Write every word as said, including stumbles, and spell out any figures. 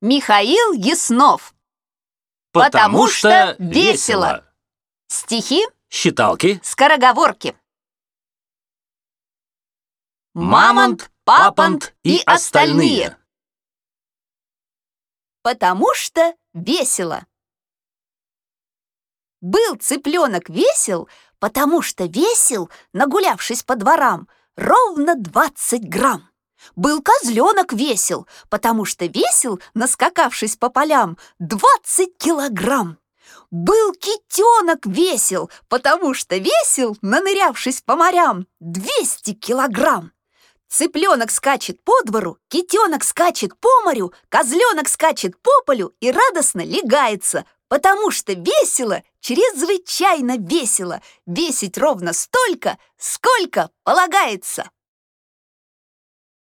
Михаил Яснов. Потому что весело. Стихи, Считалки. скороговорки. Мамонт, Папонт и остальные. Потому что весело. Был цыпленок весел, потому что весил, нагулявшись по дворам, ровно двадцать грамм. Был козленок весел, потому что весел, наскакавшись по полям, двадцать килограмм. Был китенок весел, потому что весел, нанырявшись по морям, двести килограмм. Цыпленок скачет по двору, китенок скачет по морю, козленок скачет по полю и радостно легается, потому что весело, чрезвычайно весело, весить ровно столько, сколько полагается.